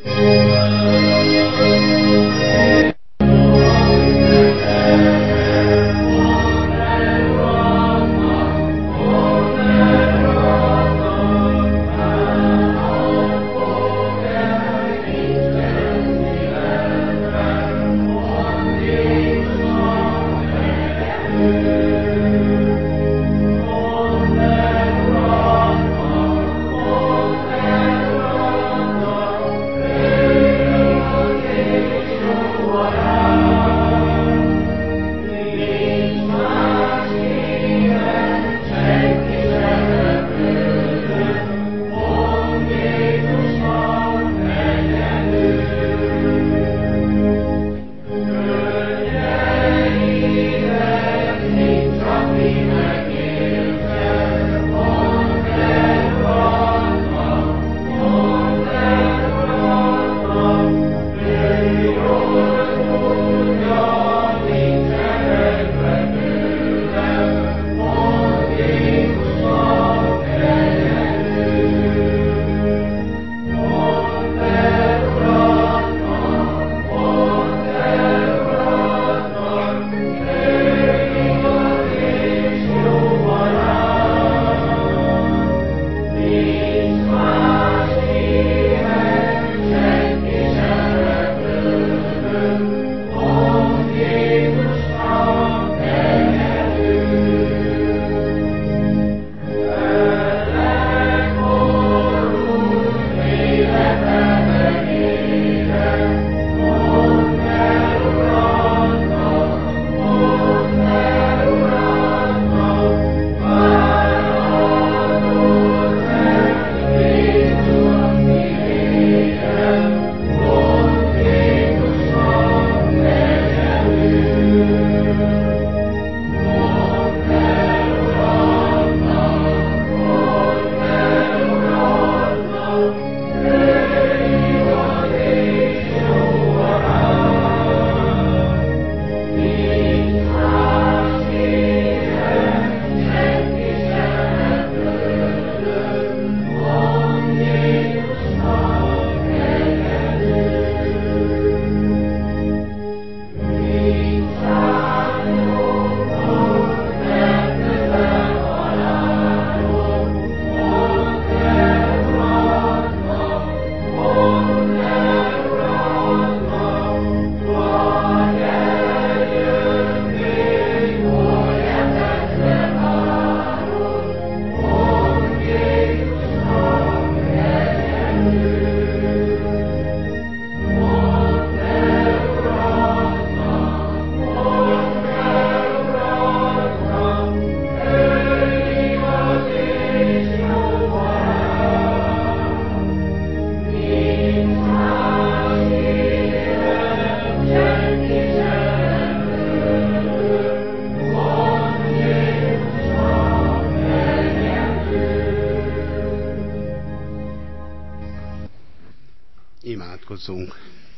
Imádkozzunk.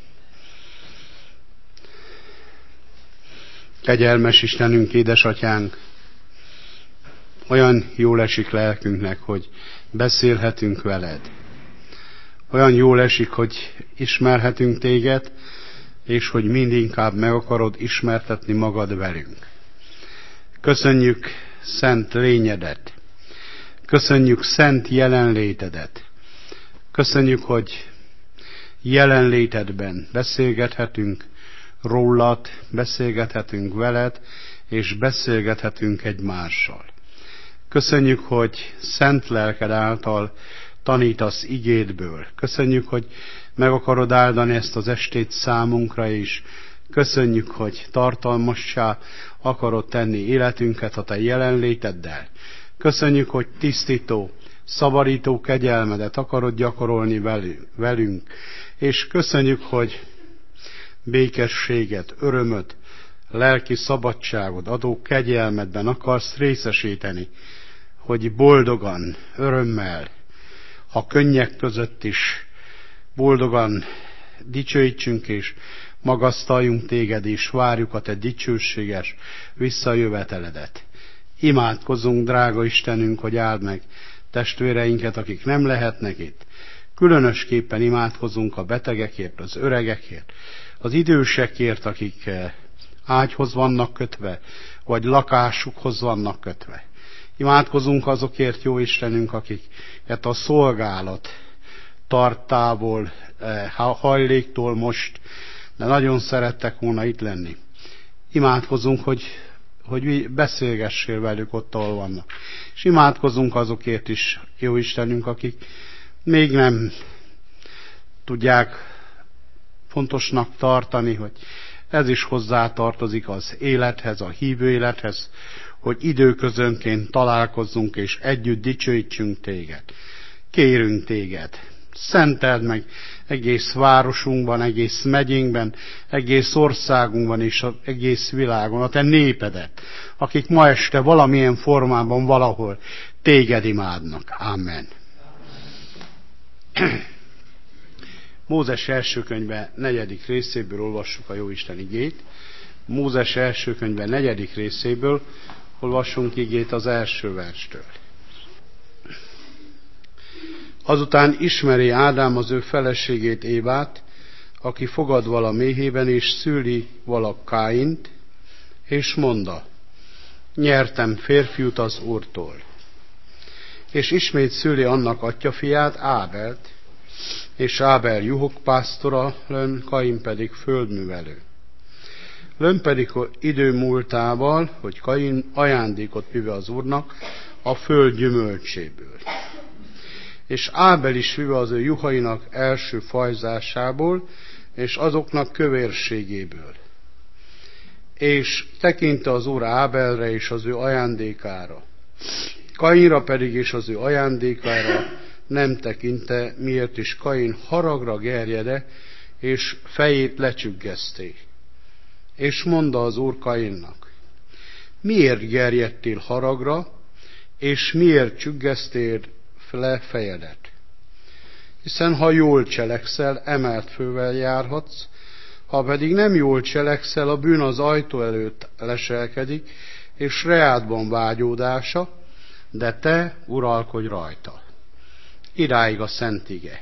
Kegyelmes Istenünk, édesatyánk, olyan jól esik lelkünknek, hogy beszélhetünk veled. Olyan jól esik, hogy ismerhetünk téged, és hogy mindinkább meg akarod ismertetni magad velünk. Köszönjük szent lényedet. Köszönjük szent jelenlétedet. Köszönjük, hogy jelenlétedben beszélgethetünk rólad, beszélgethetünk veled, és beszélgethetünk egymással. Köszönjük, hogy szent lelked által tanítasz igédből. Köszönjük, hogy meg akarod áldani ezt az estét számunkra is. Köszönjük, hogy tartalmassá akarod tenni életünket a te jelenléteddel. Köszönjük, hogy tisztító, szabadító kegyelmedet akarod gyakorolni velünk. És köszönjük, hogy békességet, örömöt, lelki szabadságot adó kegyelmedben akarsz részesíteni, hogy boldogan, örömmel, ha könnyek között is boldogan dicsőítsünk és magasztaljunk téged, és várjuk a te dicsőséges visszajöveteledet. Imádkozzunk, drága Istenünk, hogy áld meg testvéreinket, akik nem lehetnek itt. Különösképpen imádkozunk a betegekért, az öregekért, az idősekért, akik ágyhoz vannak kötve, vagy lakásukhoz vannak kötve. Imádkozunk azokért, jó Istenünk, akiket a szolgálat tart távol, hajléktól most, de nagyon szerettek volna itt lenni. Imádkozunk, hogy beszélgessél velük ott, ahol vannak. És imádkozunk azokért is, jó Istenünk, akik még nem tudják fontosnak tartani, hogy ez is hozzátartozik az élethez, a hívő élethez, hogy időközönként találkozzunk és együtt dicsőítsünk téged. Kérünk téged, szenteld meg egész városunkban, egész megyénkben, egész országunkban és az egész világon a te népedet, akik ma este valamilyen formában valahol téged imádnak. Amen. Mózes első könyve 4. részéből olvassuk a Jóisten igét. Mózes első könyve 4. részéből olvassunk igét az első verstől. Azután ismeri Ádám az ő feleségét Évát, aki fogad vala méhében, és szüli vala Káint, és mondta, nyertem férfiút az Úrtól. És ismét szüli annak atyafiát, Ábelt, és Ábel juhokpásztora, lön, Kain pedig földművelő. Lön pedig idő múltával, hogy Kain ajándékot vive az Úrnak a föld gyümölcséből. És Ábel is vive az ő juhainak első fajzásából, és azoknak kövérségéből. És tekinte az Úr Ábelre és az ő ajándékára. Kainra pedig és az ő ajándékára nem tekinte, miért is Kain haragra gerjede, és fejét lecsüggeszté. És mondta az Úr Kainnak, miért gerjedtél haragra, és miért csüggesztél le fejedet? Hiszen ha jól cselekszel, emelt fővel járhatsz, ha pedig nem jól cselekszel, a bűn az ajtó előtt leselkedik, és reádban vágyódása, de te uralkodj rajta. Idáig a szent ige.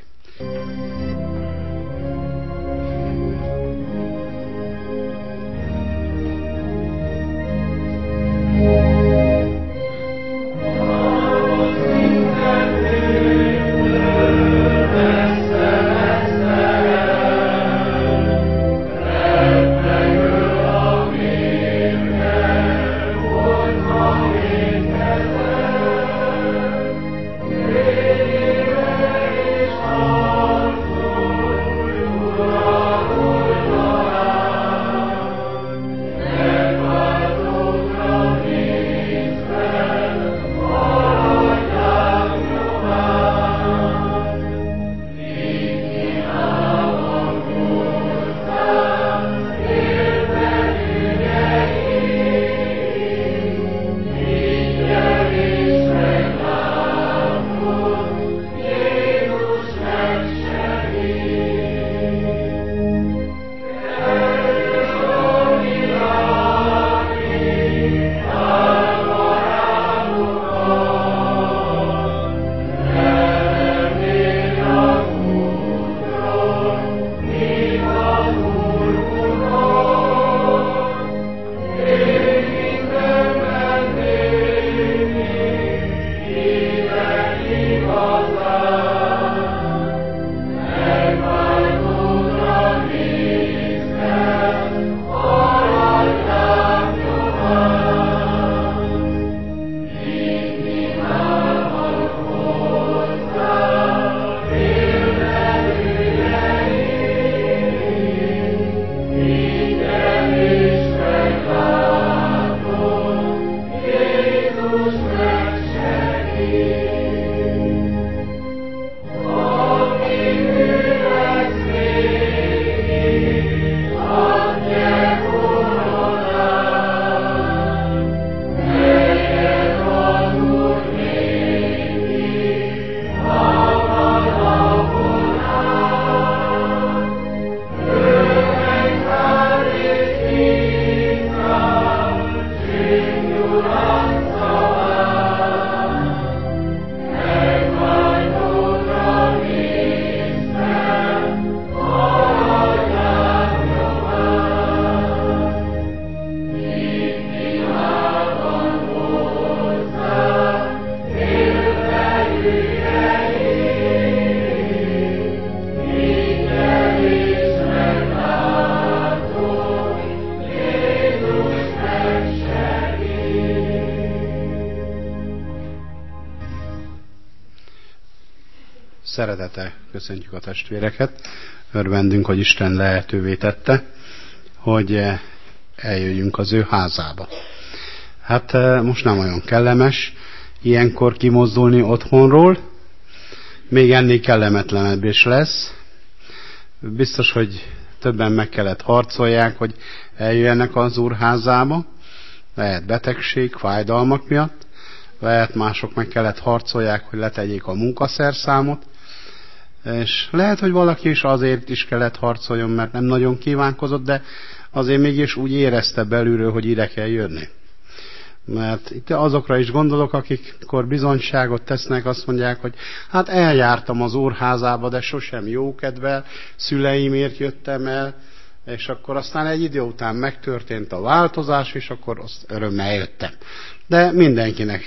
Szeretettel köszöntjük a testvéreket. Örvendünk, hogy Isten lehetővé tette, hogy eljöjjünk az ő házába. Hát most nem olyan kellemes ilyenkor kimozdulni otthonról, még ennél kellemetlenebb is lesz. Biztos, hogy többen meg kellett harcolják, hogy eljöjjenek az Úr házába. Lehet betegség, fájdalmak miatt, lehet mások meg kellett harcolják, hogy letegyék a munkaszerszámot, és lehet, hogy valaki is azért is kellett harcoljon, mert nem nagyon kívánkozott, de azért mégis úgy érezte belülről, hogy ide kell jönni. Mert itt azokra is gondolok, akikor bizonyságot tesznek, azt mondják, hogy hát eljártam az Úrházába, de sosem jókedvel, szüleimért jöttem el, és akkor aztán egy idő után megtörtént a változás, és akkor azt örömmel jöttem. De mindenkit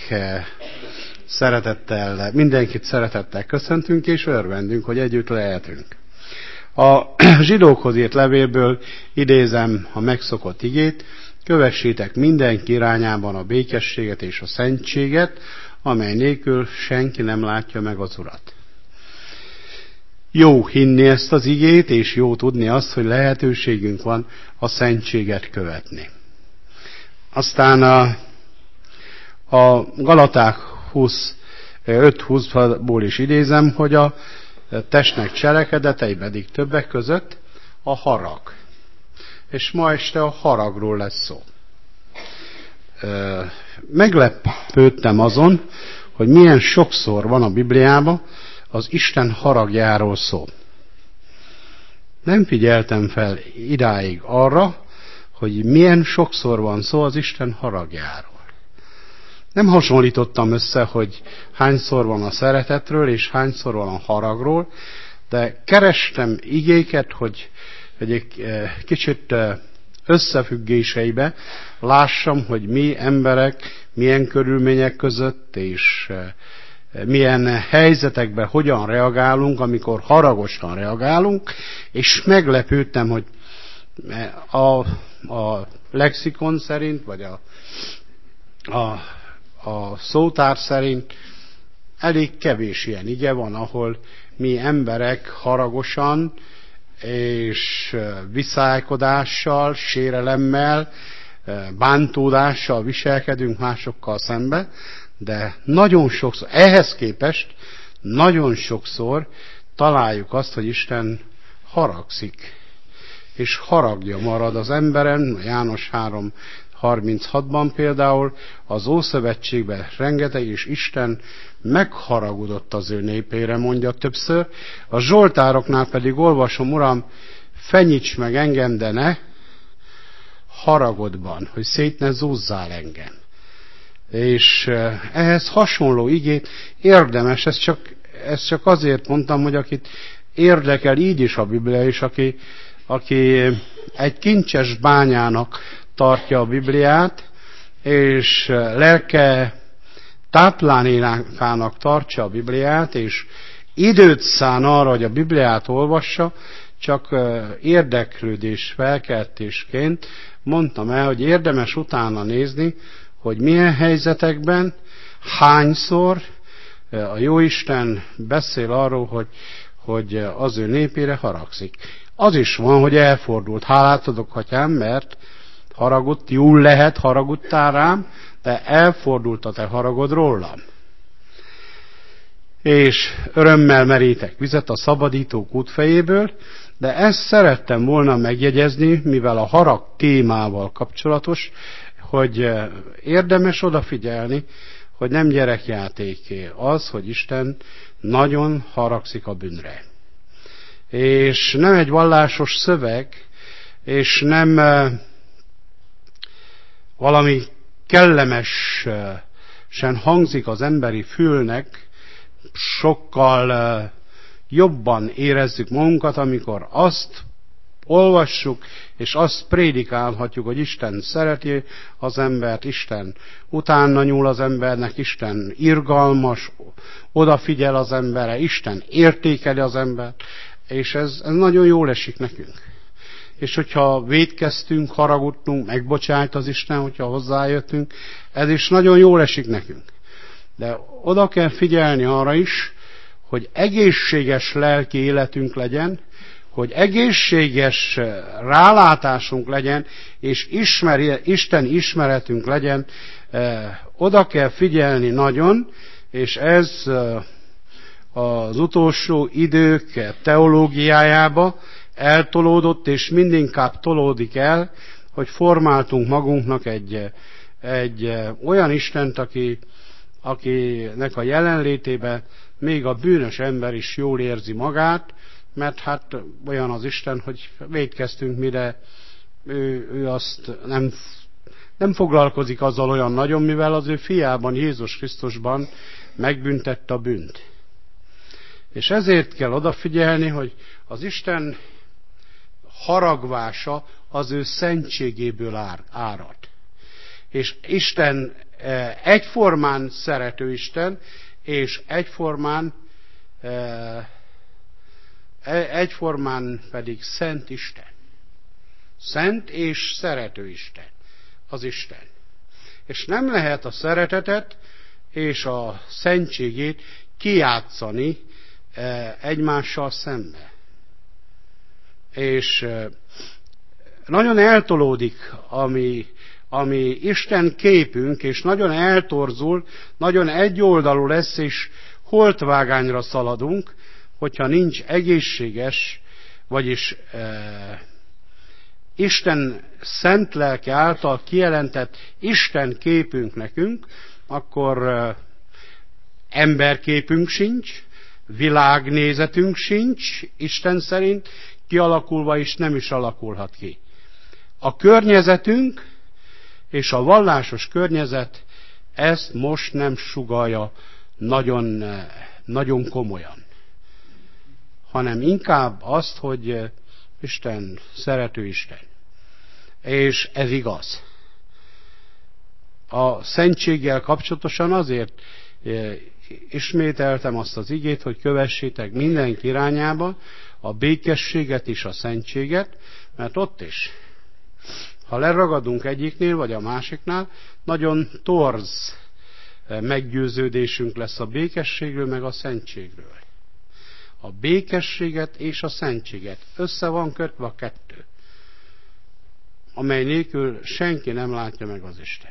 szeretettel köszöntünk, és örvendünk, hogy együtt lehetünk. A zsidókhoz írt levélből idézem a megszokott igét: kövessétek mindenki irányában a békességet és a szentséget, amely nélkül senki nem látja meg az Urat. Jó hinni ezt az igét, és jó tudni azt, hogy lehetőségünk van a szentséget követni. Aztán a Galaták 5:20-ból is idézem, hogy a testnek cselekedetei pedig többek között a harag. És ma este a haragról lesz szó. Meglepődtem azon, hogy milyen sokszor van a Bibliában az Isten haragjáról szó. Nem figyeltem fel idáig arra, hogy milyen sokszor van szó az Isten haragjáról. Nem hasonlítottam össze, hogy hányszor van a szeretetről, és hányszor van a haragról, de kerestem igéket, hogy egy kicsit összefüggéseibe lássam, hogy mi emberek milyen körülmények között és milyen helyzetekben hogyan reagálunk, amikor haragosan reagálunk, és meglepődtem, hogy a lexikon szerint, vagy a szótár szerint elég kevés ilyen ige van, ahol mi emberek haragosan és viszálykodással, sérelemmel, bántódással viselkedünk másokkal szembe, de nagyon sokszor, ehhez képest nagyon sokszor találjuk azt, hogy Isten haragszik, és haragja marad az emberen. János 3:36-ban például az Ószövetségben rengeteg, és Isten megharagudott az ő népére, mondja többször. A Zsoltároknál pedig olvasom: Uram, fenyíts meg engem, de ne haragodban, hogy szét ne zúzzál engem. És ehhez hasonló igét érdemes, ezt csak azért mondtam, hogy akit érdekel így is a Biblia, és aki egy kincses bányának tartja a Bibliát, és lelke táplálékának tartsa a Bibliát, és időt szán arra, hogy a Bibliát olvassa, csak érdeklődés felkeltésként mondtam el, hogy érdemes utána nézni, hogy milyen helyzetekben, hányszor a Jóisten beszél arról, hogy az ő népére haragszik. Az is van, hogy elfordult. Hálát adok, atyám, mert haragudtál, jól lehet, haragudtál rám, de elfordult a te haragod rólam. És örömmel merítek vizet a szabadítók útfejéből, de ezt szerettem volna megjegyezni, mivel a harag témával kapcsolatos, hogy érdemes odafigyelni, hogy nem gyerekjátéké az, hogy Isten nagyon haragszik a bűnre. És nem egy vallásos szöveg, és nem valami kellemesen hangzik az emberi fülnek, sokkal jobban érezzük magunkat, amikor azt olvassuk, és azt prédikálhatjuk, hogy Isten szereti az embert, Isten utána nyúl az embernek, Isten irgalmas, odafigyel az emberre, Isten értékeli az embert, és ez nagyon jól esik nekünk. És hogyha vétkeztünk, haragudtunk, megbocsájt az Isten, hogyha hozzájöttünk, ez is nagyon jól esik nekünk. De oda kell figyelni arra is, hogy egészséges lelki életünk legyen, hogy egészséges rálátásunk legyen, és Isten ismeretünk legyen, oda kell figyelni nagyon, és ez az utolsó idők teológiájába eltolódott, és mindinkább tolódik el, hogy formáltunk magunknak egy olyan Istent, akinek a jelenlétében még a bűnös ember is jól érzi magát, mert hát olyan az Isten, hogy vétkeztünk mi, de ő azt nem foglalkozik azzal olyan nagyon, mivel az ő fiában, Jézus Krisztusban megbüntette a bűnt. És ezért kell odafigyelni, hogy az Isten haragvása az ő szentségéből árad. És Isten egyformán szerető Isten, és egyformán pedig szent Isten. Szent és szerető Isten. Az Isten. És nem lehet a szeretetet és a szentségét kijátszani egymással szembe. És nagyon eltolódik ami Isten képünk, és nagyon eltorzul, nagyon egyoldalú lesz, és holtvágányra szaladunk, hogyha nincs egészséges, vagyis Isten szent lelke által kijelentett Isten képünk nekünk, akkor emberképünk sincs, világnézetünk sincs, Isten szerint kialakulva is nem is alakulhat ki. A környezetünk és a vallásos környezet ezt most nem sugallja nagyon, nagyon komolyan, hanem inkább azt, hogy Isten szerető Isten. És ez igaz. A szentséggel kapcsolatosan azért ismételtem azt az igét, hogy kövessétek mindenki irányába a békességet és a szentséget, mert ott is, ha leragadunk egyiknél vagy a másiknál, nagyon torz meggyőződésünk lesz a békességről meg a szentségről. A békességet és a szentséget össze van kötve a kettő, amely nélkül senki nem látja meg az Isten.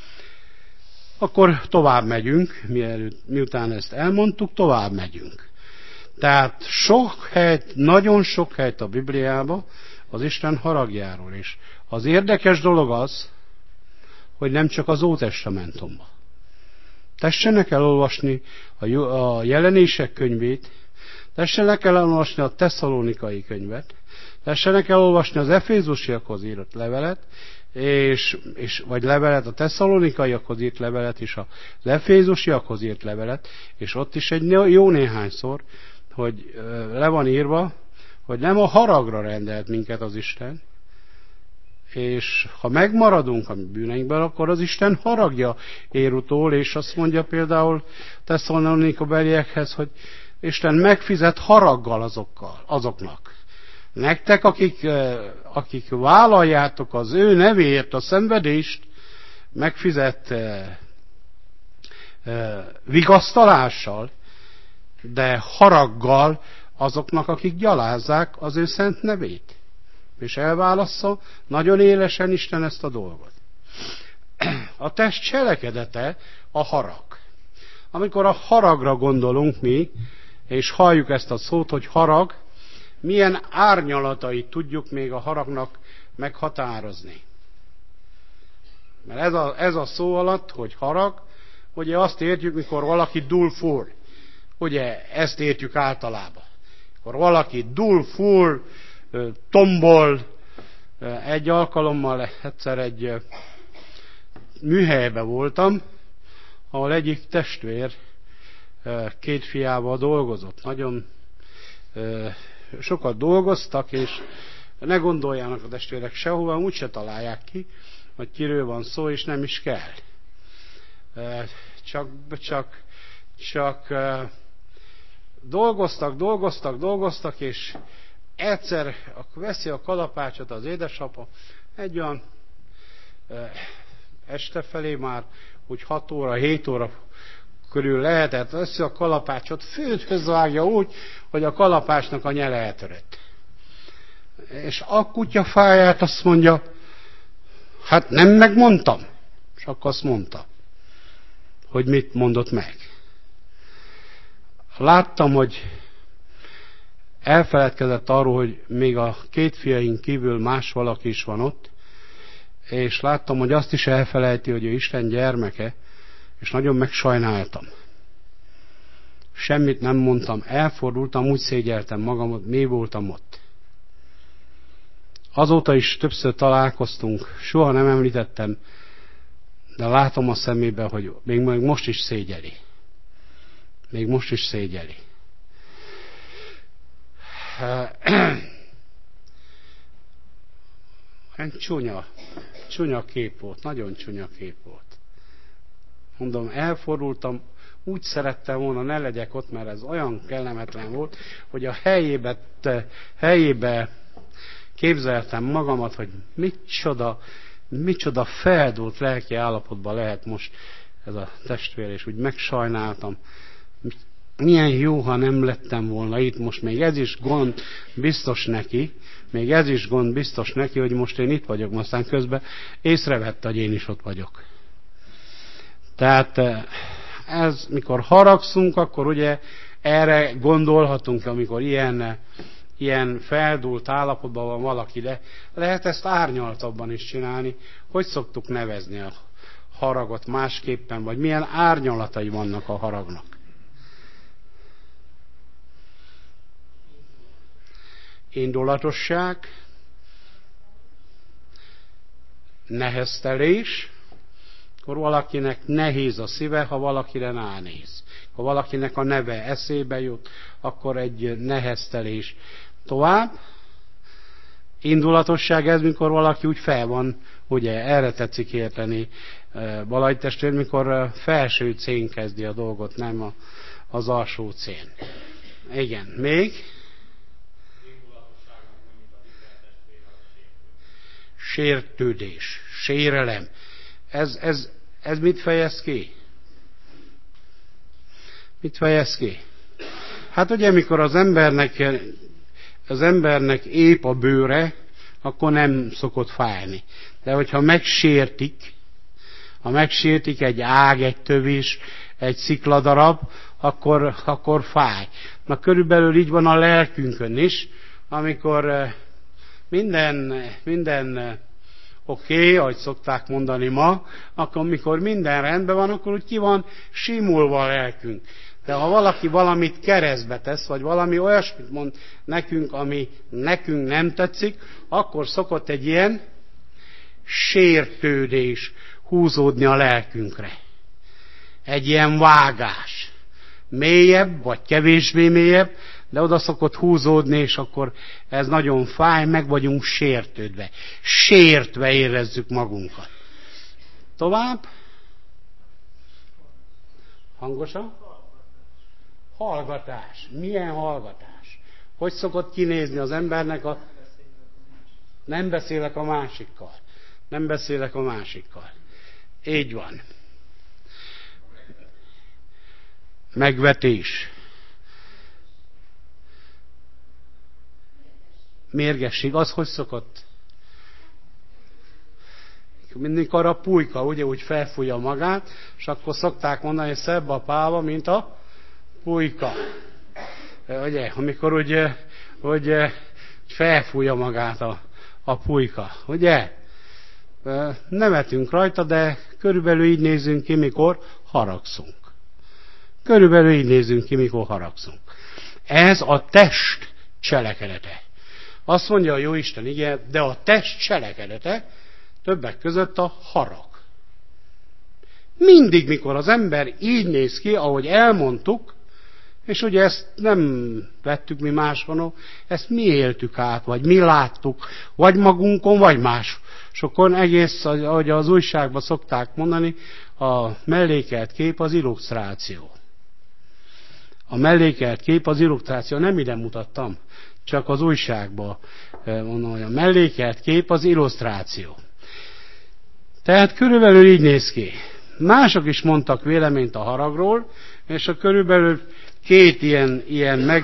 Akkor tovább megyünk, miután ezt elmondtuk, tovább megyünk. Tehát sok helyt, nagyon sok helyt a Bibliában az Isten haragjáról is. Az érdekes dolog az, hogy nem csak az Ótestamentumban. Tessenek elolvasni a Jelenések könyvét, tessenek elolvasni a Tesszalonikai könyvet, tessenek elolvasni az Efézusiakhoz írt levelet, vagy levelet, a Tesszalonikaiakhoz írt levelet, és az Efézusiakhoz írt levelet, és ott is egy jó néhányszor, hogy le van írva, hogy nem a haragra rendelt minket az Isten, és ha megmaradunk a bűneinkben, akkor az Isten haragja ér utól, és azt mondja például Tesszalonika beliekhez, hogy Isten megfizet haraggal azoknak. Nektek, akik vállaljátok az ő nevéért a szenvedést, megfizet vigasztalással, de haraggal azoknak, akik gyalázzák az ő szent nevét. És elválassza nagyon élesen Isten ezt a dolgot. A test cselekedete a harag. Amikor a haragra gondolunk mi, és halljuk ezt a szót, hogy harag, milyen árnyalatait tudjuk még a haragnak meghatározni. Mert ez a szó alatt, hogy harag, ugye azt értjük, mikor valaki dúl full. Ugye ezt értjük általában. Mikor valaki dúl full, tombol. Egy alkalommal egyszer egy műhelyben voltam, ahol egyik testvér két fiával dolgozott. Nagyon sokat dolgoztak, és ne gondoljanak a testvérek sehova, úgyse találják ki, hogy kiről van szó, és nem is kell. Csak dolgoztak, és egyszer veszi a kalapácsot az édesapa, egy olyan este felé már, úgy 6 óra, 7 óra körül lehetett, össze a kalapácsot földhöz vágja úgy, hogy a kalapácsnak a nyele eltörött. És a kutya fáját azt mondja, hát nem megmondtam. És akkor azt mondta, hogy mit mondott meg. Láttam, hogy elfeledkezett arról, hogy még a két fiaink kívül más valaki is van ott, és láttam, hogy azt is elfelejti, hogy ő Isten gyermeke, és nagyon megsajnáltam. Semmit nem mondtam, elfordultam, úgy szégyeltem magamat, mi voltam ott. Azóta is többször találkoztunk, soha nem említettem, de látom a szemébe, hogy még most is szégyeli. Még most is szégyeli. Csúnya kép volt, nagyon csúnya kép volt. Mondom, elfordultam, úgy szerettem volna, ne legyek ott, mert ez olyan kellemetlen volt, hogy a helyébe képzeltem magamat, hogy micsoda feldúlt lelki állapotban lehet most ez a testvér, és úgy megsajnáltam. Milyen jó, ha nem lettem volna itt, most még ez is gond biztos neki, hogy most én itt vagyok, aztán közben észrevette, hogy én is ott vagyok. Tehát ez, mikor haragszunk, akkor ugye erre gondolhatunk, amikor ilyen feldúlt állapotban van valaki, de lehet ezt árnyaltabban is csinálni. Hogy szoktuk nevezni a haragot másképpen, vagy milyen árnyalatai vannak a haragnak? Indulatosság, neheztelés, akkor valakinek nehéz a szíve, ha valakire ránéz. Ha valakinek a neve eszébe jut, akkor egy neheztelés. Tovább, indulatosság, ez mikor valaki úgy fel van, ugye erre tetszik érteni Balajt testvér, mikor felső cén kezdi a dolgot, nem az alsó cén. Igen, még? Sértődés, sérelem. Ez mit fejez ki? Mit fejez ki? Hát ugye, mikor az embernek épp a bőre, akkor nem szokott fájni. De hogyha megsértik egy ág, egy tövés, egy szikladarab, akkor fáj. Na körülbelül így van a lelkünkön is, amikor minden oké, ahogy szokták mondani ma, akkor amikor minden rendben van, akkor úgy ki van simulva a lelkünk. De ha valaki valamit keresztbe tesz, vagy valami olyasmit mond nekünk, ami nekünk nem tetszik, akkor szokott egy ilyen sértődés húzódni a lelkünkre. Egy ilyen vágás. Mélyebb, vagy kevésbé mélyebb, de oda szokott húzódni, és akkor ez nagyon fáj, meg vagyunk sértődve. Sértve érezzük magunkat. Tovább? Hangosan? Hallgatás. Milyen hallgatás? Hogy szokott kinézni az embernek a... Nem beszélek a másikkal. Így van. Megvetés. Mérgesség. Az hogy szokott? Mikor a pulyka ugye úgy felfújja magát, és akkor szokták mondani, hogy szebb a páva, mint a pulyka. Ugye, amikor ugye felfújja magát a pulyka. Ugye? Nevetünk rajta, de körülbelül így nézünk ki, mikor haragszunk. Ez a test cselekedete. Azt mondja a Jóisten, igen, de a test cselekedete többek között a harag. Mindig, mikor az ember így néz ki, ahogy elmondtuk, és ugye ezt nem vettük mi máshonnan, ezt mi éltük át, vagy mi láttuk, vagy magunkon, vagy másokon, egész, ahogy az újságban szokták mondani, a mellékelt kép az illusztráció. Nem ide mutattam, csak az újságban mondom, hogy a mellékelt kép az illusztráció. Tehát körülbelül így néz ki. Mások is mondtak véleményt a haragról, és a körülbelül két ilyen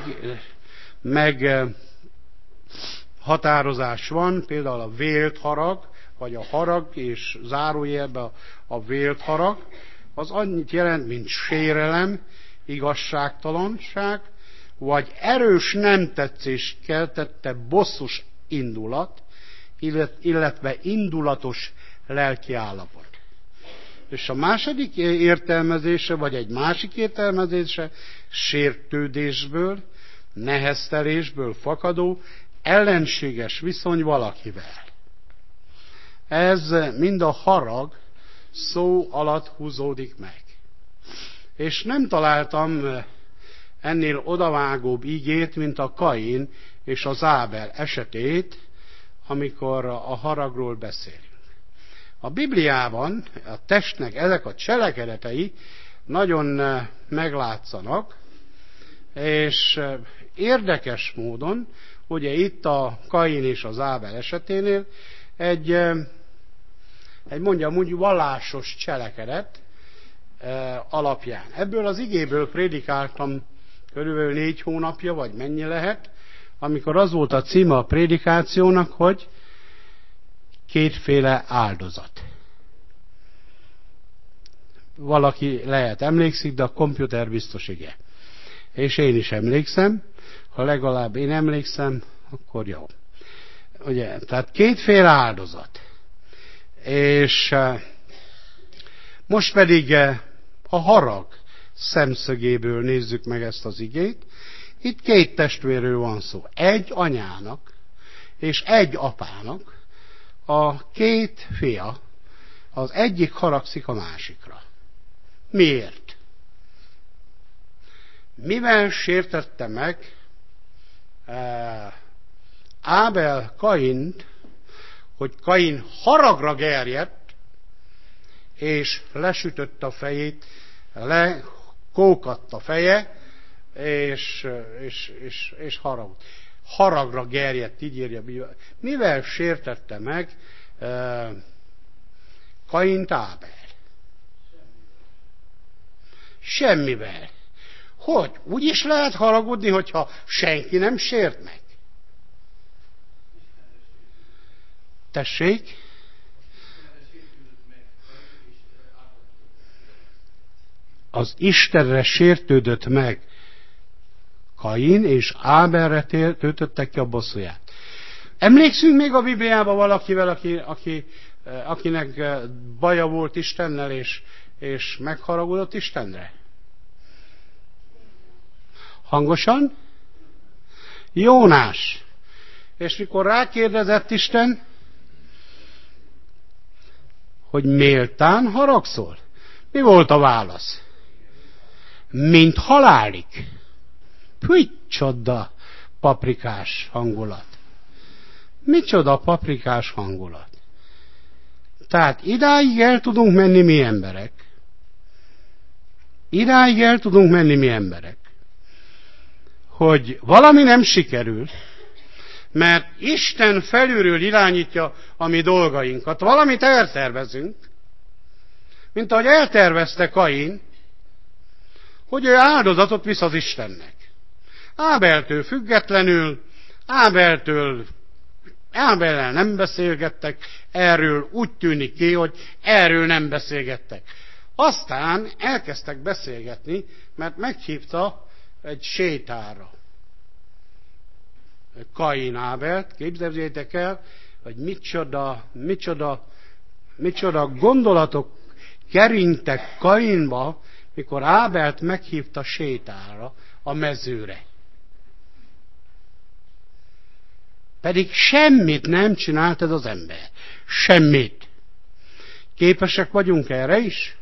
meghatározás van, például a vélt harag, vagy a harag, és zárójelbe a vélt harag, az annyit jelent, mint sérelem, igazságtalanság, vagy erős nem tetszést keltette bosszus indulat, illetve indulatos lelkiállapot. És a második értelmezése, vagy egy másik értelmezése sértődésből, neheztelésből fakadó ellenséges viszony valakivel. Ez mind a harag szó alatt húzódik meg. És nem találtam ennél odavágóbb igét, mint a Kain és az Ábel esetét, amikor a haragról beszélünk. A Bibliában a testnek ezek a cselekedetei nagyon meglátszanak, és érdekes módon, ugye itt a Kain és az Ábel eseténél egy mondjam úgy vallásos cselekedet alapján. Ebből az igéből prédikáltam körülbelül 4 hónapja, vagy mennyi lehet, amikor az volt a címe a prédikációnak, hogy kétféle áldozat. Valaki lehet emlékszik, de a komputer biztos igen. És én is emlékszem, ha legalább én emlékszem, akkor jó. Ugye, tehát kétféle áldozat. És most pedig a harag szemszögéből nézzük meg ezt az igét. Itt 2 testvérről van szó. Egy anyának és egy apának a 2 fia, az egyik haragszik a másikra. Miért? Mivel sértette meg Ábel Kaint, hogy Kain haragra gerjedt, és lesütött a fejét, lekókadt a feje, és haragra gerjedt, így írja. Mivel sértette meg Kaint Ábel? Semmivel. Hogy? Úgy is lehet haragudni, hogyha senki nem sért meg. Tessék? Az Istenre sértődött meg Kain, és Ábelre töltötte ki a bosszúját. Emlékszünk még a Bibliában valakivel, akinek baja volt Istennel, és megharagudott Istenre? Hangosan? Jónás. És mikor rákérdezett Isten, hogy méltán haragszol? Mi volt a válasz? Mint halálig. Micsoda paprikás hangulat. Micsoda paprikás hangulat. Tehát idáig el tudunk menni mi emberek. Idáig el tudunk menni mi emberek. Hogy valami nem sikerül, mert Isten felülről irányítja a mi dolgainkat. Valamit eltervezünk, mint ahogy eltervezte Kain, hogy ő áldozatot visz az Istennek. Ábeltől függetlenül, Ábellel nem beszélgettek, erről úgy tűnik ki, hogy erről nem beszélgettek. Aztán elkezdtek beszélgetni, mert meghívta egy sétára Kain Ábelt, képzeljétek el, hogy micsoda gondolatok keringtek Kainba, mikor Ábelt meghívta sétára, a mezőre. Pedig semmit nem csinált ez az ember. Semmit. Képesek vagyunk erre is?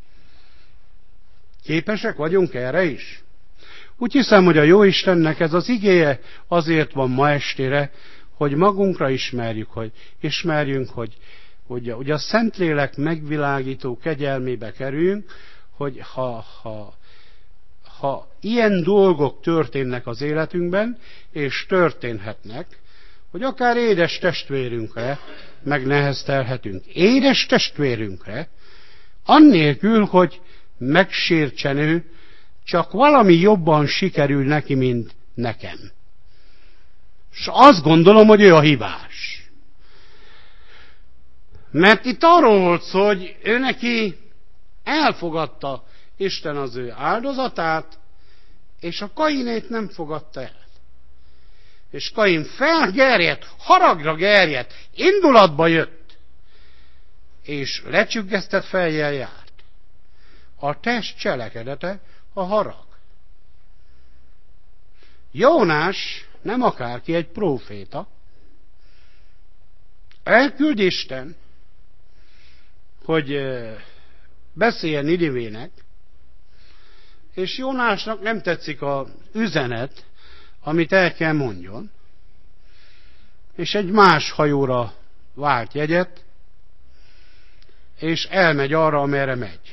Képesek vagyunk erre is? Úgy hiszem, hogy a Jóistennek ez az igéje azért van ma estére, hogy magunkra ismerjünk, hogy a Szentlélek megvilágító kegyelmébe kerüljünk, hogy ha ilyen dolgok történnek az életünkben, és történhetnek, hogy akár édes testvérünkre megneheztelhetünk. Édes testvérünkre, annélkül, hogy megsértsen ő, csak valami jobban sikerül neki, mint nekem. És azt gondolom, hogy ő a hibás. Mert itt arról volt szó, hogy ő neki elfogadta Isten az ő áldozatát, és a Kainét nem fogadta el. És Kain felgerjedt, haragra gerjedt, indulatba jött, és lecsüggesztett fejjel járt. A test cselekedete a harag. Jónás nem akárki, egy próféta. Elküld Isten, hogy beszéljen Ninivének, és Jónásnak nem tetszik az üzenet, amit el kell mondjon, és egy más hajóra vált jegyet, és elmegy arra, amerre megy.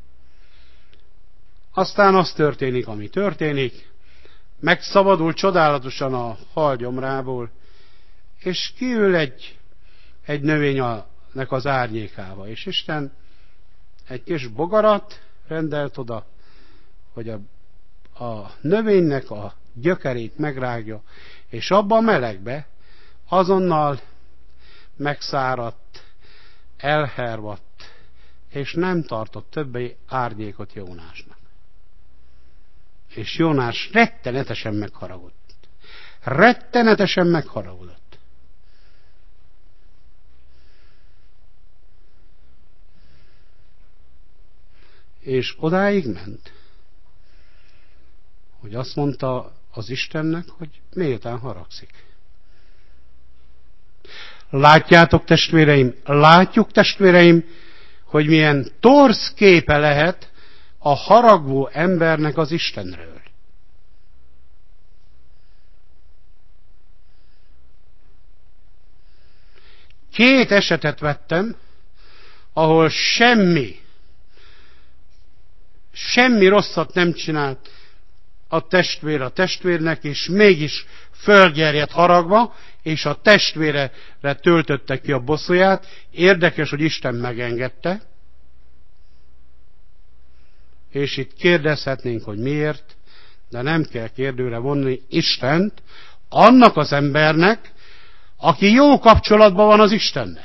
Aztán az történik, ami történik, megszabadul csodálatosan a hal gyomrából, és kiül egy növénynek az árnyékába, és Isten egy kis bogarat rendelt oda, hogy a növénynek a gyökerét megrágja, és abban a melegbe azonnal megszáradt, elhervadt, és nem tartott többé árnyékot Jónásnak. És Jónás rettenetesen megharagudott. Rettenetesen megharagudott. És odáig ment, hogy azt mondta az Istennek, hogy méltán haragszik. Látjátok, testvéreim, látjuk, testvéreim, hogy milyen torz képe lehet a haragvó embernek az Istenről. Két esetet vettem, ahol semmi rosszat nem csinált a testvérnek, és mégis fölgerjedt haragva, és a testvére töltötte ki a bosszúját. Érdekes, hogy Isten megengedte, és itt kérdezhetnénk, hogy miért, de nem kell kérdőre vonni Istent annak az embernek, aki jó kapcsolatban van az Istennel.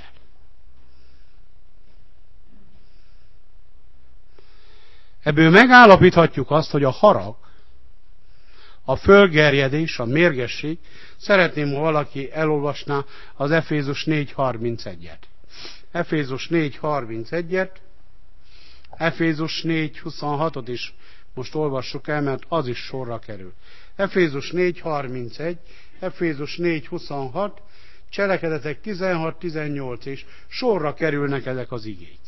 Ebből megállapíthatjuk azt, hogy a harag, a fölgerjedés, a mérgesség, szeretném, ha valaki elolvasná az Efézus 4.31-et. Efézus 4.31-et, Efézus 4.26-ot is most olvassuk el, mert az is sorra kerül. Efézus 4.31, Efézus 4.26, Cselekedetek 16-18 és sorra kerülnek ezek az igék.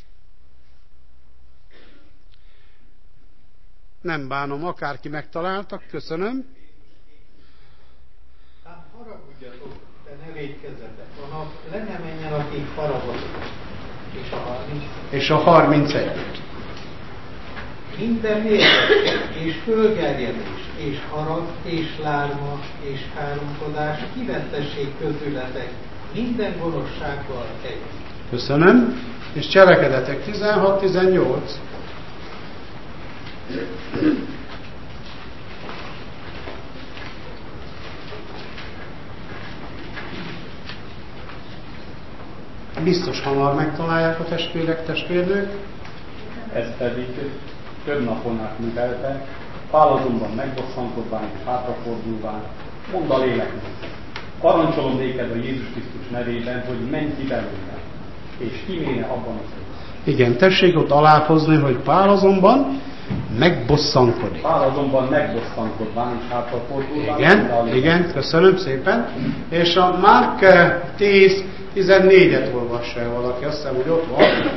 Nem bánom, akárki megtaláltak, köszönöm. Hát haragudjatok, de ne vétkezzetek. A nap le ne menjen, akik haragoznak. És a 31. Minden mérgesség, és fölgerjedés, és harag, és lárma, és káromkodás kivettessék közületek minden gonoszsággal együtt. Köszönöm. És Cselekedetek 16-18. Biztos hamar megtalálják a testvérnők. Ez pedig több napon át művelte, Pál azonban megbosszankodván és hátrafordulván, mondd a léleknek, parancsolom néked a Jézus Krisztus nevében, hogy menj ki belőle, és kiméne abban az időben. Igen, tessék ott aláhozni, hogy Pál azonban megbosszankodik. Pál azonban megbosszankodván és hátrafordulván. Igen, köszönöm szépen. És a Márk 10-14-et olvassa el valaki, azt hiszem, hogy ott van.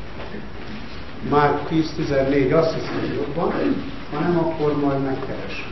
Márk 10-14, azt hiszem, hogy ott van. Ha nem, akkor majd megkeresem.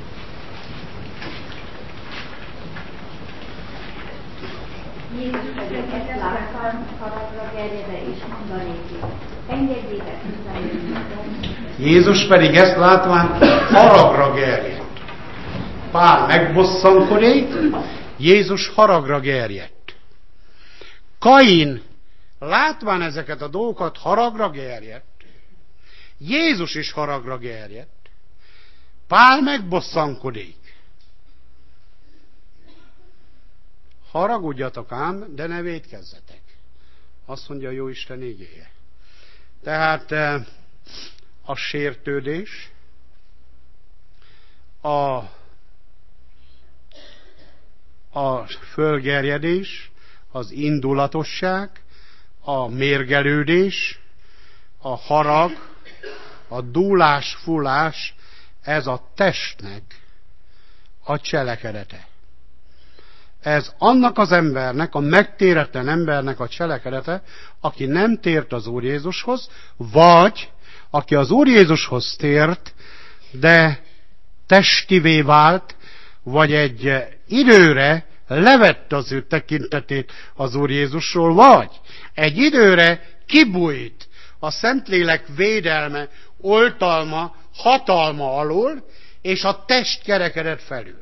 Jézus pedig ezt látva haragra gerjede és mondanéki. Engedjétek hozzá. Jézus pedig ezt látván haragra gerjedt. Pál megbosszankodik, Jézus haragra gerjedt. Kain látván ezeket a dolgokat haragra gerjedt, Jézus is haragra gerjedt. Pál megbosszankodik. Haragudjatok ám, de ne vétkezzetek. Azt mondja a Jóisten igéje. Tehát a sértődés, a fölgerjedés, az indulatosság, a mérgelődés, a harag, a dúlás, fullás, ez a testnek a cselekedete. Ez annak az embernek, a megtéretlen embernek a cselekedete, aki nem tért az Úr Jézushoz, vagy aki az Úr Jézushoz tért, de testivé vált, vagy egy időre levette az ő tekintetét az Úr Jézusról, vagy egy időre kibújt a Szentlélek védelme, oltalma, hatalma alól, és a test kerekedett felül.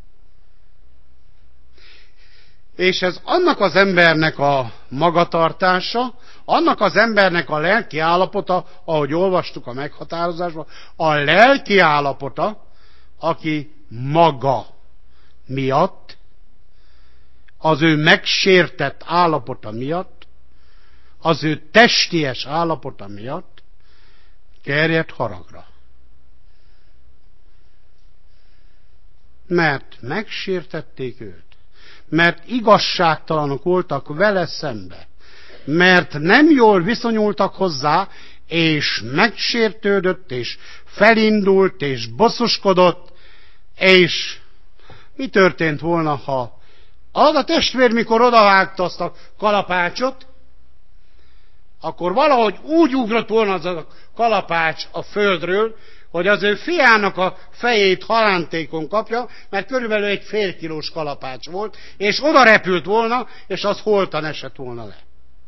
És ez annak az embernek a magatartása, annak az embernek a lelki állapota, ahogy olvastuk a meghatározásban, a lelki állapota, aki maga miatt, az ő megsértett állapota miatt, az ő testies állapota miatt gerjedt haragra. Mert megsértették őt, mert igazságtalanok voltak vele szembe, mert nem jól viszonyultak hozzá, és megsértődött, és felindult, és bosszuskodott, és mi történt volna, ha az a testvér, mikor odavágta azt a kalapácsot, akkor valahogy úgy ugrott volna az a kalapács a földről, hogy az ő fiának a fejét halántékon kapja, mert körülbelül egy fél kilós kalapács volt, és oda repült volna, és az holtan esett volna le.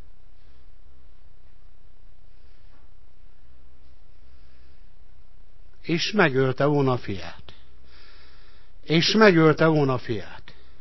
És megölte volna a fiát. És megölte volna a fiát.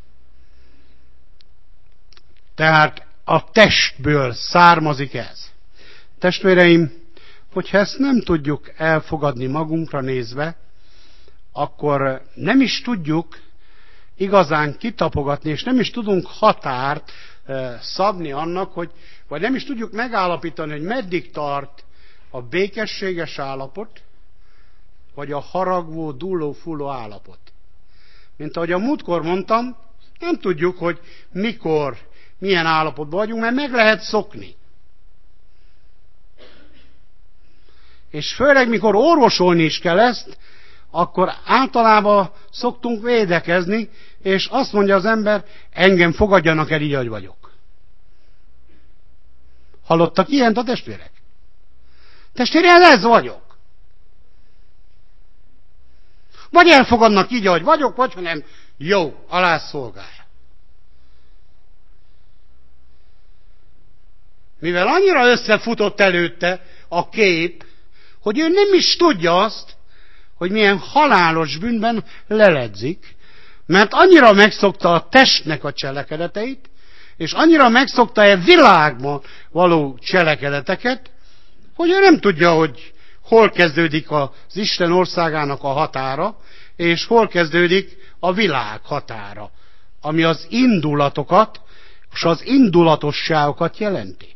Tehát a testből származik ez. Testvéreim, hogyha ezt nem tudjuk elfogadni magunkra nézve, akkor nem is tudjuk igazán kitapogatni, és nem is tudunk határt szabni annak, vagy nem is tudjuk megállapítani, hogy meddig tart a békességes állapot, vagy a haragvó, dúló, fulló állapot. Mint ahogy a múltkor mondtam, nem tudjuk, hogy mikor, milyen állapotban vagyunk, mert meg lehet szokni. És főleg, mikor orvosolni is kell ezt, akkor általában szoktunk védekezni, és azt mondja az ember, engem fogadjanak el így, ahogy vagyok. Hallottak ilyent a testvérek? Testvérem, ez vagyok. Vagy elfogadnak így, ahogy vagyok, vagy hanem jó, alá szolgálja. Mivel annyira összefutott előtte a kép, hogy ő nem is tudja azt, hogy milyen halálos bűnben leledzik, mert annyira megszokta a testnek a cselekedeteit, és annyira megszokta a világban való cselekedeteket, hogy ő nem tudja, hogy hol kezdődik az Isten országának a határa, és hol kezdődik a világ határa, ami az indulatokat és az indulatosságokat jelenti.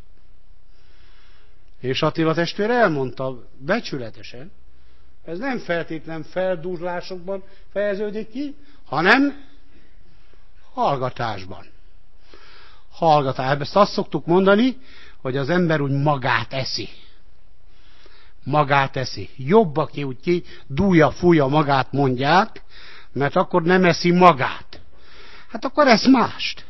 És Attila testvér elmondta becsületesen, ez nem feltétlen feldurlásokban fejeződik ki, hanem hallgatásban. Hallgatás. Ezt azt szoktuk mondani, hogy az ember úgy magát eszi. Magát eszi. Jobb, aki úgy ki dúlja, fújja magát, mondják, mert akkor nem eszi magát. Hát akkor esz mást.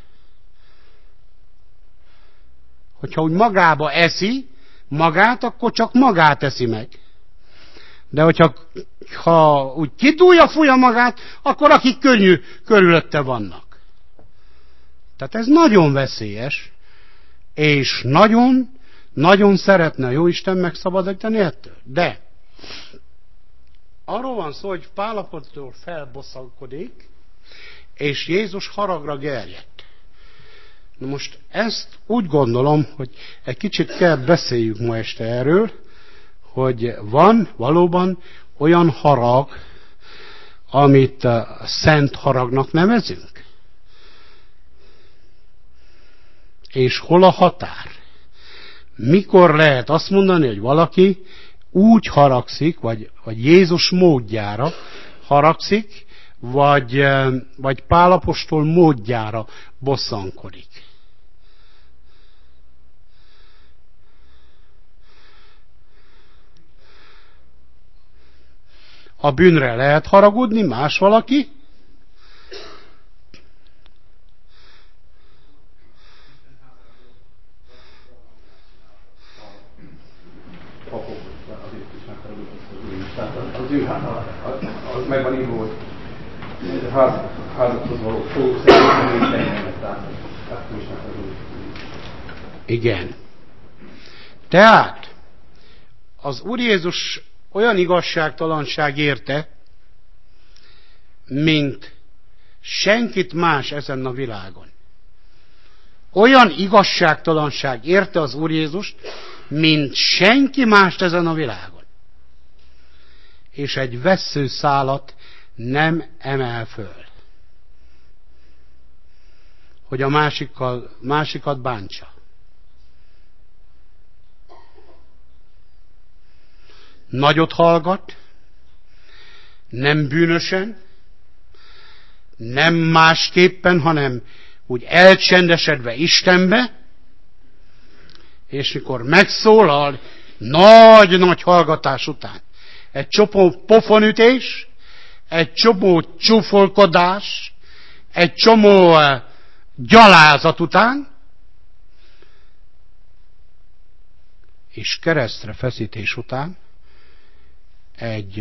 Hogyha úgy magába eszi magát, akkor csak magát eszi meg. De ha úgy kidúlja, fújja magát, akkor akik könnyű körülötte vannak. Tehát ez nagyon veszélyes, és nagyon, nagyon szeretne a Jóisten megszabadítani ettől. De arról van szó, hogy Pál apostol felbosszankodik, és Jézus haragra gerjedt. Na most ezt úgy gondolom, hogy egy kicsit kell beszéljük ma este erről, hogy van valóban olyan harag, amit szent haragnak nevezünk? És hol a határ? Mikor lehet azt mondani, hogy valaki úgy haragszik, vagy Jézus módjára haragszik, vagy Pál apostol módjára bosszankodik? A bűnre lehet haragudni, más valaki? Az megvan írva, hogy házathoz való szó szerint tehát is megharagudni. Igen. Tehát az Úr Jézus olyan igazságtalanság érte, mint senkit más ezen a világon. Olyan igazságtalanság érte az Úr Jézust, mint senki más ezen a világon. És egy vesszőszálat nem emel föl, hogy a másikat bántsa. Nagyot hallgat, nem bűnösen, nem másképpen, hanem úgy elcsendesedve Istenbe, és mikor megszólal, nagy-nagy hallgatás után, egy csomó pofonütés, egy csomó csúfolkodás, egy csomó gyalázat után, és keresztre feszítés után egy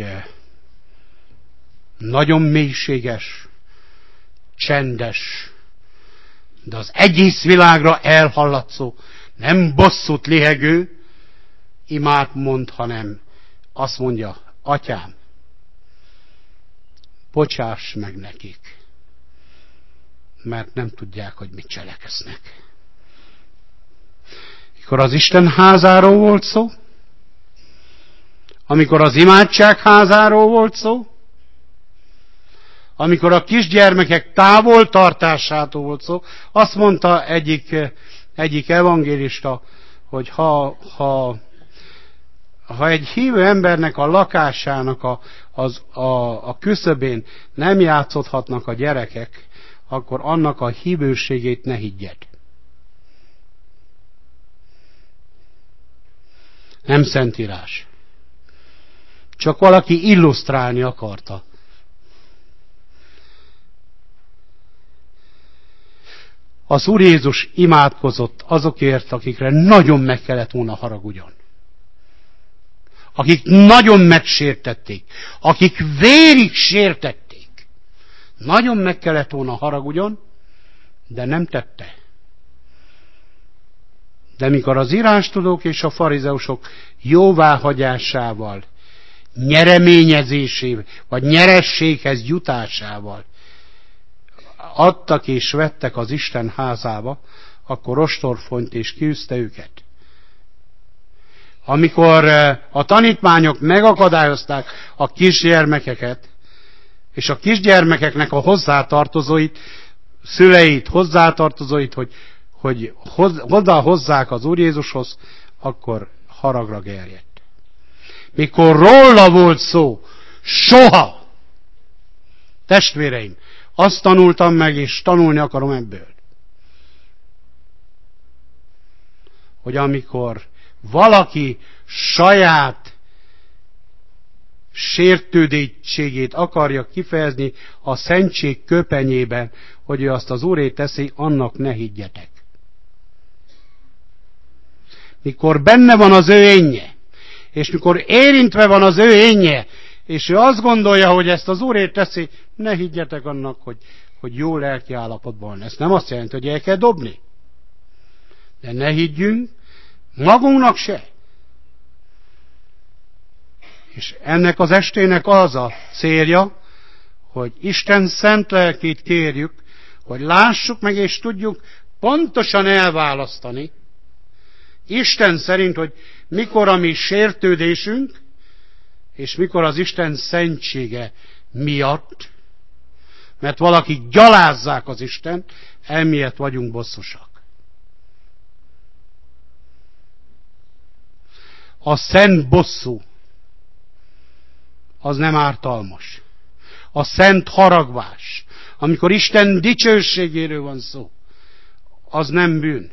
nagyon mélységes, csendes, de az egész világra elhallatszó, nem bosszút lihegő imát mond, hanem azt mondja, Atyám, bocsáss meg nekik, mert nem tudják, hogy mit cseleksznek. Amikor az Isten házáról volt szó, amikor az imádság házáról volt szó, amikor a kisgyermekek távol tartásától volt szó, azt mondta egyik evangélista, hogy ha egy hívő embernek a lakásának a küszöbén nem játszódhatnak a gyerekek, akkor annak a hívőségét ne higgyed. Nem szentírás. Csak valaki illusztrálni akarta. Az Úr Jézus imádkozott azokért, akikre nagyon meg kellett volna haragudjon. Akik nagyon megsértették, akik vérig sértették. Nagyon meg kellett volna haragudjon, de nem tette. De mikor az írástudók és a farizeusok jóváhagyásával, nyereményezésével, vagy nyerességhez jutásával adtak és vettek az Isten házába, akkor ostorfont és kiűzte őket. Amikor a tanítványok megakadályozták a kisgyermekeket, és a kisgyermekeknek a hozzátartozóit, szüleit, hozzátartozóit, hogy oda hozzák az Úr Jézushoz, akkor haragra gerjedt. Mikor róla volt szó, soha, testvéreim, azt tanultam meg, és tanulni akarom ebből, hogy amikor valaki saját sértődétségét akarja kifejezni a szentség köpenyében, hogy ő azt az Úré teszi, annak ne higgyetek. Mikor benne van az ő énje, és mikor érintve van az ő énje, és ő azt gondolja, hogy ezt az Úré teszi, ne higgyetek annak, hogy jó lelki állapotban. Ez nem azt jelenti, hogy el kell dobni. De ne higgyünk magunknak se. És ennek az estének az a célja, hogy Isten szent lelkét kérjük, hogy lássuk meg és tudjuk pontosan elválasztani, Isten szerint, hogy mikor a mi sértődésünk, és mikor az Isten szentsége miatt, mert valakik gyalázzák az Istent, emiatt vagyunk bosszosak. A szent bosszú, az nem ártalmas. A szent haragvás, amikor Isten dicsőségéről van szó, az nem bűn.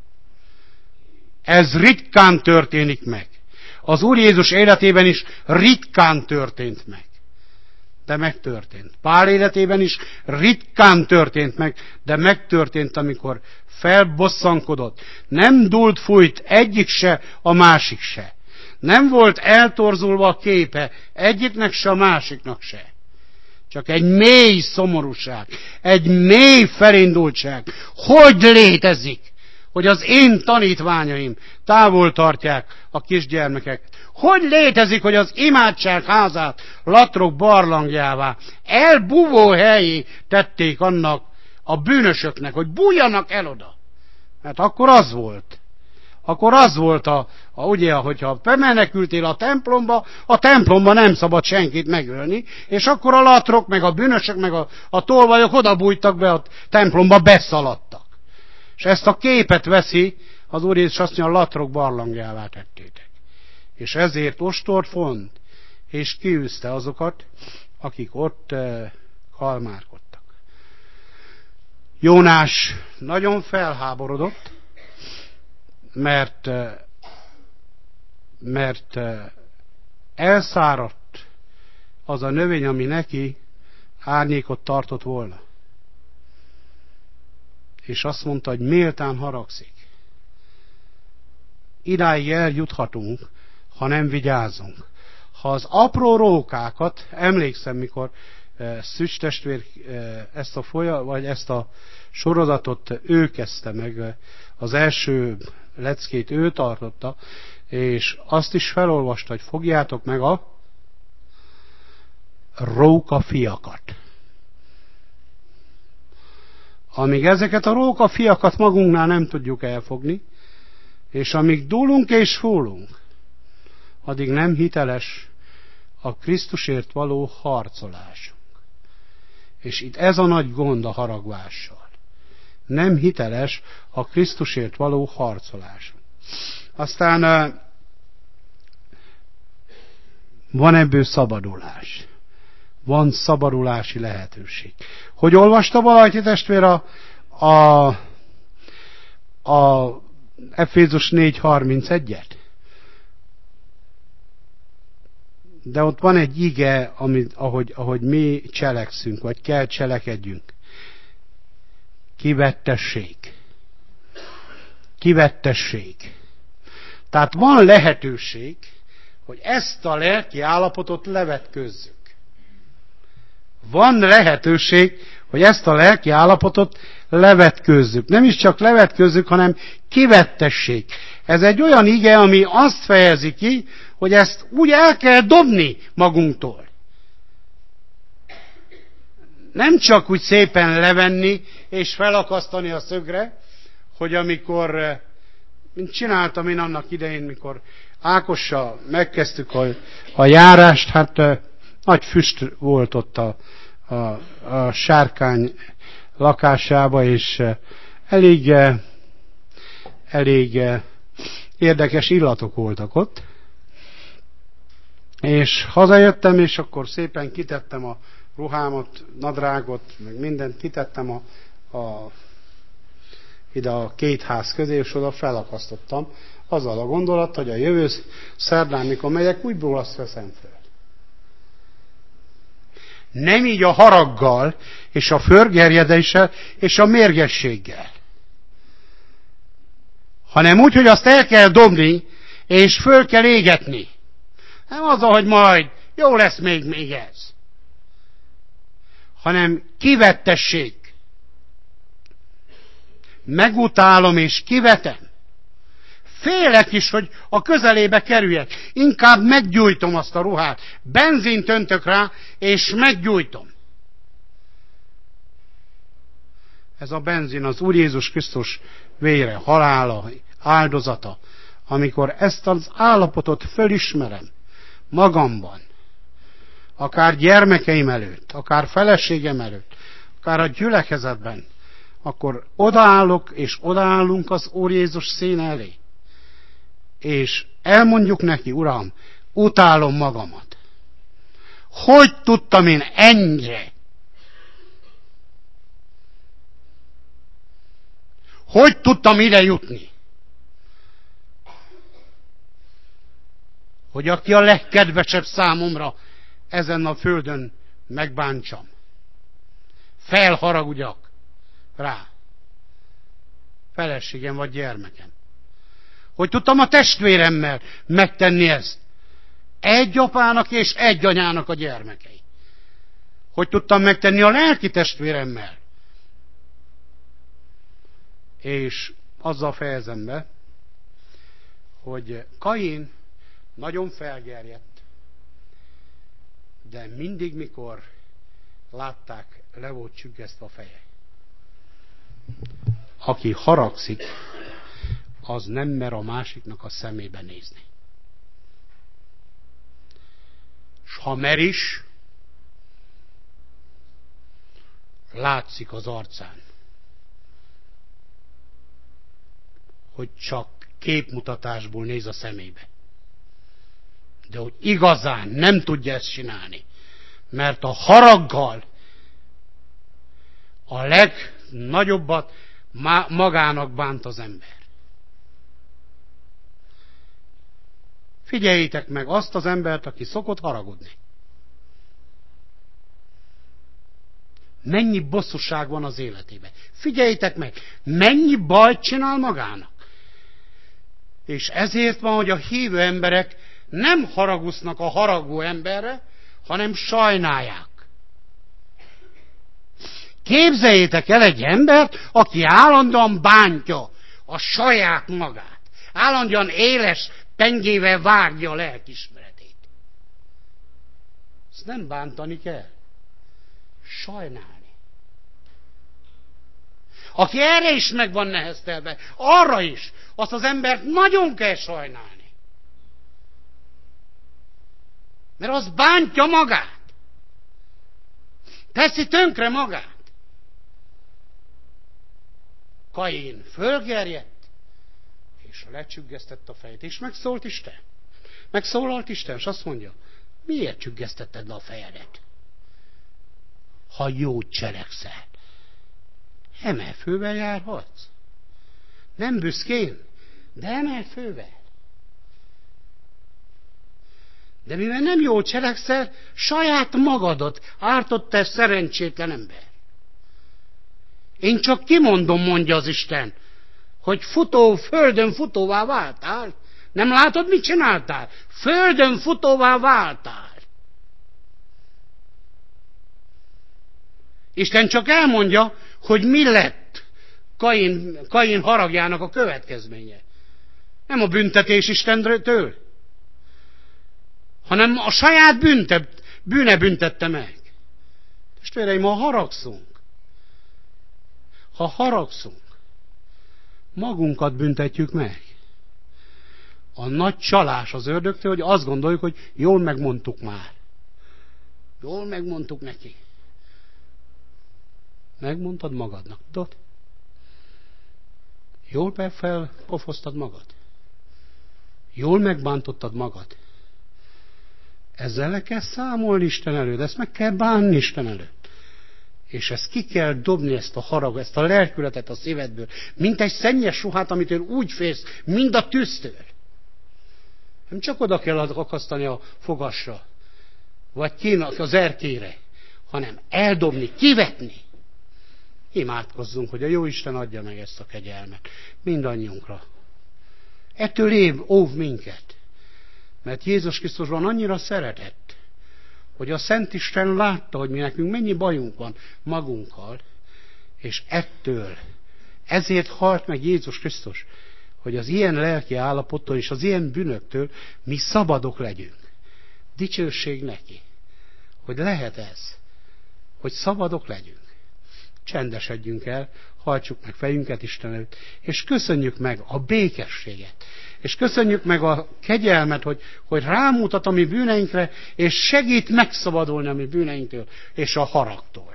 Ez ritkán történik meg. Az Úr Jézus életében is ritkán történt meg. De megtörtént. Pál életében is ritkán történt meg, de megtörtént, amikor felbosszankodott. Nem dúlt fújt egyik se, a másik se. Nem volt eltorzulva a képe egyiknek se, a másiknak se. Csak egy mély szomorúság, egy mély felindultság. Hogy létezik, hogy az én tanítványaim távol tartják a kisgyermekeket? Hogy létezik, hogy az imádság házát latrok barlangjává, elbúvó helyé tették annak a bűnösöknek, hogy bújjanak el oda? Mert akkor az volt. Akkor az volt, ugye, hogyha bemenekültél a templomba nem szabad senkit megölni, és akkor a latrok, meg a bűnösök, meg a tolvajok oda bújtak be a templomba, beszaladtak. És ezt a képet veszi az Úr Jézus, azt mondja, a latrok barlangjává tettétek. És ezért ostort font, és kiűzte azokat, akik ott kalmárkodtak. Jónás nagyon felháborodott, mert elszáradt az a növény, ami neki árnyékot tartott volna. És azt mondta, hogy méltán haragszik. Idáig eljuthatunk, ha nem vigyázunk. Ha az apró rókákat, emlékszem, mikor Szücs testvér ezt a sorozatot ő kezdte meg, az első leckét ő tartotta, és azt is felolvasta, hogy fogjátok meg a rókafiakat. Amíg ezeket a rókafiakat magunknál nem tudjuk elfogni, és amíg dúlunk és fúlunk, addig nem hiteles a Krisztusért való harcolásunk. És itt ez a nagy gond a haragvással. Nem hiteles a Krisztusért való harcolásunk. Aztán van ebből szabadulás. Van szabadulási lehetőség. Hogy olvasta valaki testvér a Efézus 4:31-et? De ott van egy ige, ahogy mi cselekszünk, vagy kell cselekedjünk. Kivettesség. Kivettesség. Tehát van lehetőség, hogy ezt a lelki állapotot levetkőzzük. Van lehetőség, hogy ezt a lelki állapotot levetkőzzük. Nem is csak levetkőzzük, hanem kivettesség. Ez egy olyan ige, ami azt fejezi ki, hogy ezt úgy el kell dobni magunktól. Nem csak úgy szépen levenni és felakasztani a szögre, hogy amikor, mint csináltam én annak idején, mikor Ákossal megkezdtük a járást, hát nagy füst volt ott a sárkány lakásába, és elég érdekes illatok voltak ott. És hazajöttem, és akkor szépen kitettem a ruhámat, nadrágot, meg mindent kitettem ide a két ház közé, és oda felakasztottam. Azzal a gondolat, hogy a jövő szerdán, mikor megyek, úgyból azt veszem fel. Nem így a haraggal, és a fölgerjedéssel, és a mérgességgel. Hanem úgy, hogy azt el kell dobni, és föl kell égetni. Nem az, hogy majd jó lesz még ez. Hanem kivettesség. Megutálom és kivetem. Félek is, hogy a közelébe kerüljek. Inkább meggyújtom azt a ruhát. Benzint öntök rá, és meggyújtom. Ez a benzin az Úr Jézus Krisztus vére, halála, áldozata, amikor ezt az állapotot fölismerem magamban, akár gyermekeim előtt, akár feleségem előtt, akár a gyülekezetben, akkor odaállok és odaállunk az Úr Jézus színe elé. És elmondjuk neki, Uram, utálom magamat. Hogy tudtam én ennyire? Hogy tudtam ide jutni? Hogy aki a legkedvesebb számomra ezen a földön megbántsam. Felharagudjak rá. Feleségem vagy gyermekem. Hogy tudtam a testvéremmel megtenni ezt. Egy apának és egy anyának a gyermekei. Hogy tudtam megtenni a lelki testvéremmel. És azzal fejezem be, hogy Kain nagyon felgerjedt, de mindig, mikor látták, le volt csüggesztve a feje. Aki haragszik, az nem mer a másiknak a szemébe nézni. S ha mer is, látszik az arcán, hogy csak képmutatásból néz a szemébe. De hogy igazán nem tudja ezt csinálni, mert a haraggal a legnagyobbat magának bánt az ember. Figyeljétek meg azt az embert, aki szokott haragudni. Mennyi bosszúság van az életében. Figyeljétek meg, mennyi bajt csinál magának. És ezért van, hogy a hívő emberek nem haragusznak a haragú emberre, hanem sajnálják. Képzeljétek el egy embert, aki állandóan bántja a saját magát. Állandóan éles pengével vágja a lelkiismeretét. Ezt nem bántani kell. Sajnálni. Aki erre is meg van neheztelve, arra is, azt az embert nagyon kell sajnálni. Mert az bántja magát. Teszi tönkre magát. Kain fölgerjedt, és lecsüggesztett a fejét, és megszólt Isten. Megszólalt Isten, és azt mondja, miért csüggesztetted le a fejedet? Ha jót cselekszel, emelfővel járhatsz. Nem büszkén, de emelfővel. De mivel nem jól cselekszel, saját magadat ártott szerencsétlen ember. Én csak kimondom, mondja az Isten, hogy földön futóvá váltál. Nem látod, mit csináltál? Földön futóvá váltál. Isten csak elmondja, hogy mi lett Kain haragjának a következménye. Nem a büntetés Istentől, hanem a saját bűne büntette meg. Testvéreim, ha haragszunk, magunkat büntetjük meg. A nagy csalás az ördögtől, hogy azt gondoljuk, hogy jól megmondtuk már. Jól megmondtuk neki. Megmondtad magadnak, tudod? Jól felpofoztad magad. Jól megbántottad magad. Ezzel le kell számolni Isten előtt, ezt meg kell bánni Isten előtt. És ezt ki kell dobni, ezt a harag, ezt a lelkületet a szívedből, mint egy szennyes ruhát, amitől úgy félsz, mind a tűztől. Nem csak oda kell akasztani a fogasra, vagy kínak az erkére, hanem eldobni, kivetni. Imádkozzunk, hogy a Jóisten adja meg ezt a kegyelmet mindannyiunkra. Ettől óv minket. Mert Jézus Krisztusban annyira szeretett, hogy a Szent Isten látta, hogy mi nekünk mennyi bajunk van magunkkal, és ezért halt meg Jézus Krisztus, hogy az ilyen lelki állapottól és az ilyen bűnöktől mi szabadok legyünk. Dicsőség neki, hogy lehet ez, hogy szabadok legyünk. csendesedjünk el, hajtsuk meg fejünket Isten előtt, és köszönjük meg a békességet. És köszönjük meg a kegyelmet, hogy rámutat a mi bűneinkre, és segít megszabadulni a mi bűneinktől, és a haragtól.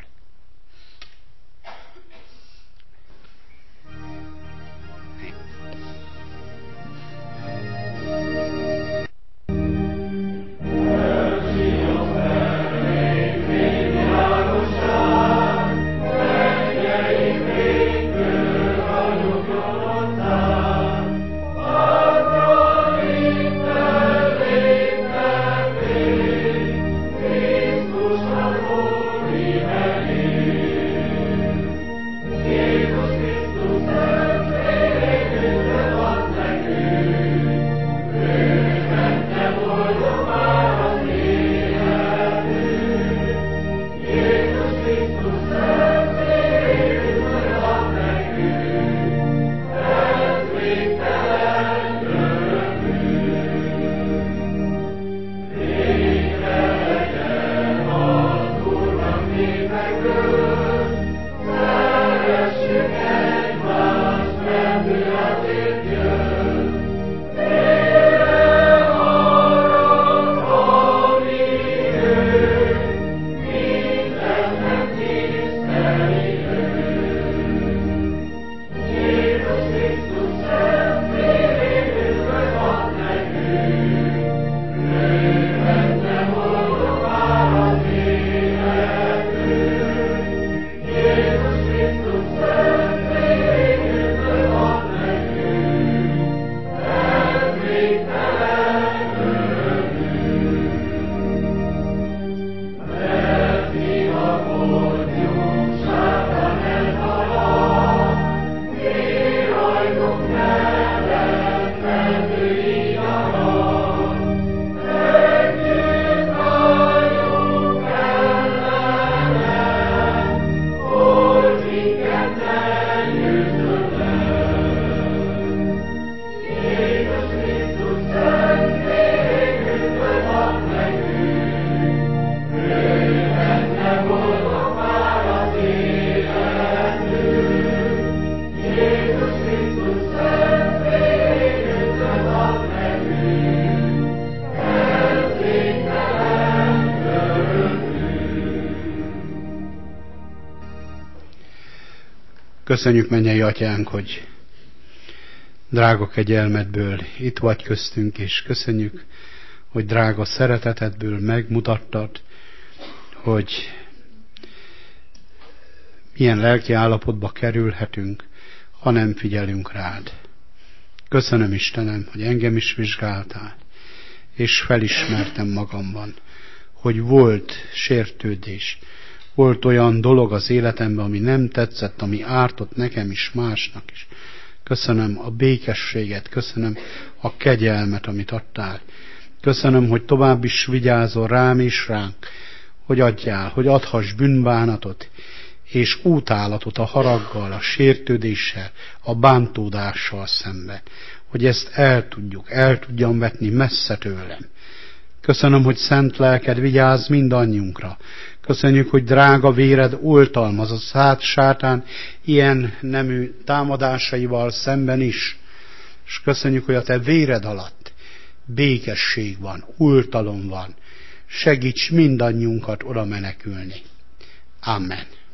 Köszönjük, mennyei Atyánk, hogy drága kegyelmedből itt vagy köztünk, és köszönjük, hogy drága szeretetedből megmutattad, hogy milyen lelki állapotba kerülhetünk, ha nem figyelünk rád. Köszönöm, Istenem, hogy engem is vizsgáltál, és felismertem magamban, hogy volt sértődés, volt olyan dolog az életemben, ami nem tetszett, ami ártott nekem is, másnak is. Köszönöm a békességet, köszönöm a kegyelmet, amit adtál. Köszönöm, hogy tovább is vigyázol rám és ránk, hogy adjál, hogy adhass bűnbánatot és útálatot a haraggal, a sértődéssel, a bántódással szemben. Hogy ezt el tudjam vetni messze tőlem. Köszönöm, hogy szent lelked vigyáz mindannyiunkra. Köszönjük, hogy drága véred oltalmaz a sátán ilyen nemű támadásaival szemben is. És köszönjük, hogy a te véred alatt békesség van, oltalom van. Segíts mindannyiunkat oda menekülni. Amen.